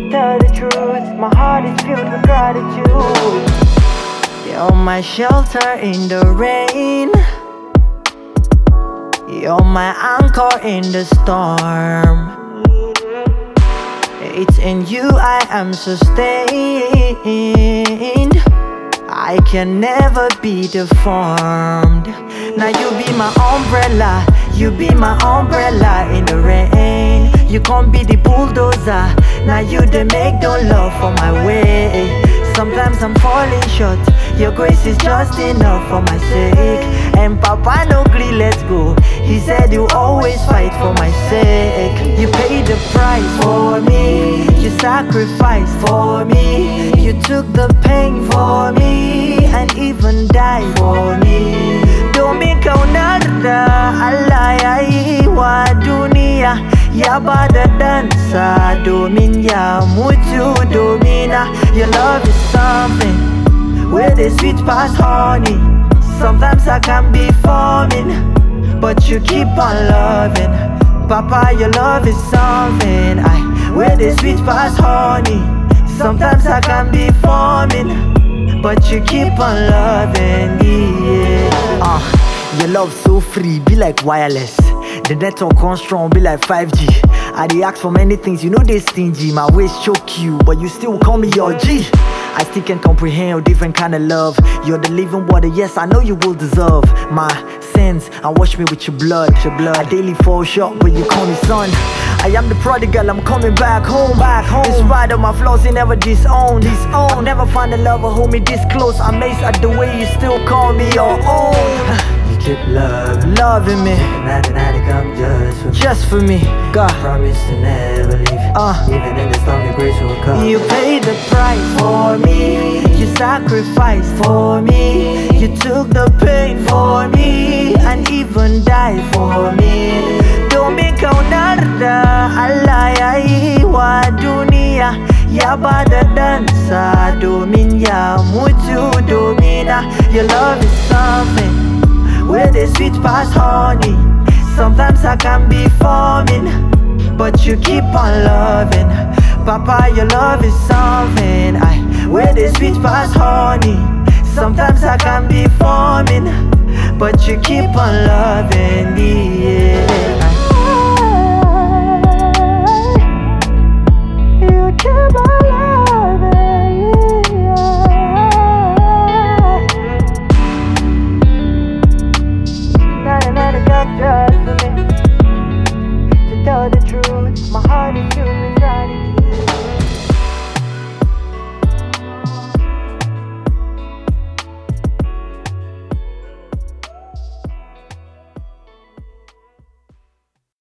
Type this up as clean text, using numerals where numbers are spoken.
tell the truth, my heart is filled with gratitude. You're my shelter in the rain. You're my anchor in the storm. It's in you I am sustained. I can never be deformed. Now you be my umbrella, you be my umbrella in the rain. You can't be the bulldozer, now you the make the love for my way. Sometimes I'm falling short, your grace is just enough for my sake. And Papa no gree, let's go. He said you always fight for my sake. You paid the price for me, you sacrificed for me. You took the pain for me and even died for me. Domingo nada alai wa dunia. Ya bada dansa domin ya mutu domina. Your love is something where the sweet past honey. Sometimes I can be forming, but you keep on loving. Papa, your love is something where the sweet past honey. Sometimes I can be forming, but you keep on loving, yeah. Your love so free, be like wireless. The network on strong, be like 5G. I dey ask for many things, you know they stingy. My ways choke you, but you still call me your G. I still can't comprehend your different kind of love. You're the living water, yes, I know you will deserve my sins and wash me with your blood. I daily fall short, but you call me son. I am the prodigal, I'm coming back home. In spite of my flaws, you never disown. I'll never find a lover hold me this close. I'm amazed at the way you still call me your own. Keep loving me, night and night come just for me. God promise to never leave. Even in the storm, your grace will come. You paid the price for me, you sacrificed for me. You took the pain for me and even died for me. Domingo nada alai wa dunia. Ya bada dansa domin ya mutu domina. Your love is something where the sweet past honey. Sometimes I can be forming, but you keep on loving. Papa, your love is something where the sweet past honey. Sometimes I can be forming, but you keep on loving me, yeah. You keep on loving me, yeah. Not come just for me. To tell the truth, my heart is filled with gratitude.